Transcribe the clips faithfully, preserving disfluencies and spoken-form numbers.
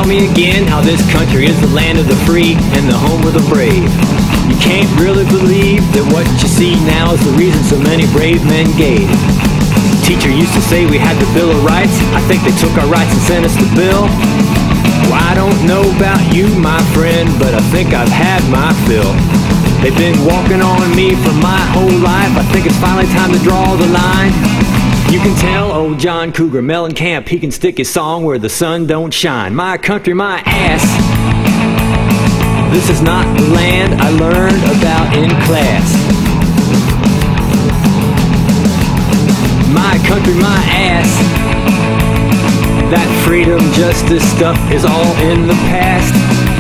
me again how this country is the land of the free and the home of the brave. You can't really believe that what you see now is the reason so many brave men gave. Teacher used to say we had the Bill of Rights. I think they took our rights and sent us the bill. Well, I don't know about you, my friend, but I think I've had my fill. They've been walking on me for my whole life. I think it's finally time to draw the line. You can tell old John Cougar Mellencamp, he can stick his song where the sun don't shine. My country, my ass. This is not the land I learned about in class. My country, my ass. That freedom, justice stuff is all in the past.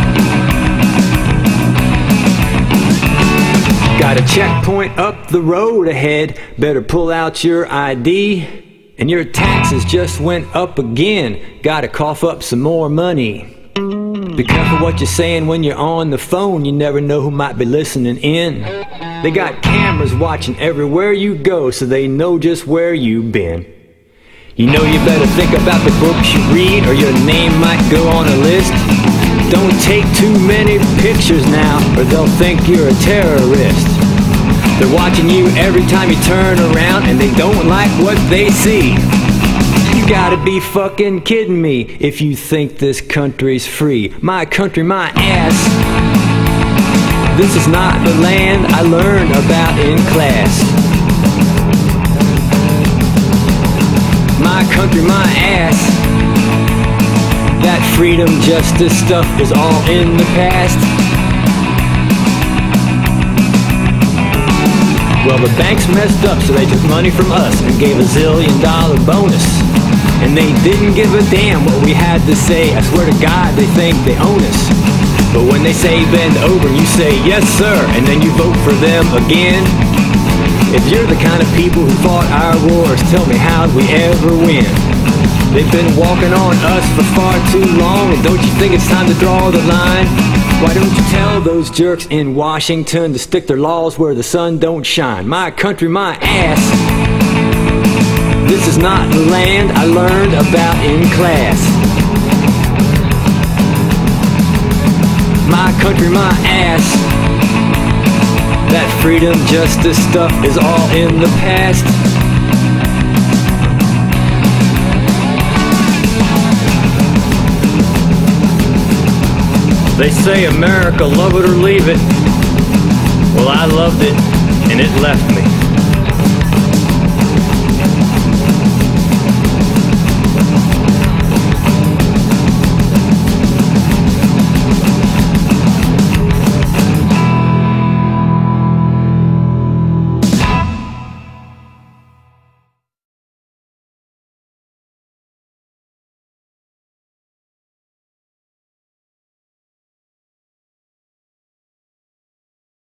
Got a checkpoint up the road ahead. Better pull out your I D. And your taxes just went up again. Gotta cough up some more money. Be careful what you're saying when you're on the phone. You never know who might be listening in. They got cameras watching everywhere you go, so they know just where you've been. You know you better think about the books you read, or your name might go on a list. Don't take too many pictures now, or they'll think you're a terrorist. They're watching you every time you turn around, and they don't like what they see. You gotta be fucking kidding me if you think this country's free. My country, my ass. This is not the land I learned about in class. My country, my ass. That freedom, justice stuff is all in the past. Well, the banks messed up, so they took money from us and gave a zillion dollar bonus. And they didn't give a damn what we had to say. I swear to God, they think they own us. But when they say bend over, you say yes sir, and then you vote for them again. If you're the kind of people who fought our wars, tell me how'd we ever win? They've been walking on us for far too long, and don't you think it's time to draw the line? Why don't you tell those jerks in Washington to stick their laws where the sun don't shine? My country, my ass. This is not the land I learned about in class. My country, my ass. That freedom, justice stuff is all in the past. They say America, love it or leave it. Well, I loved it, and it left me.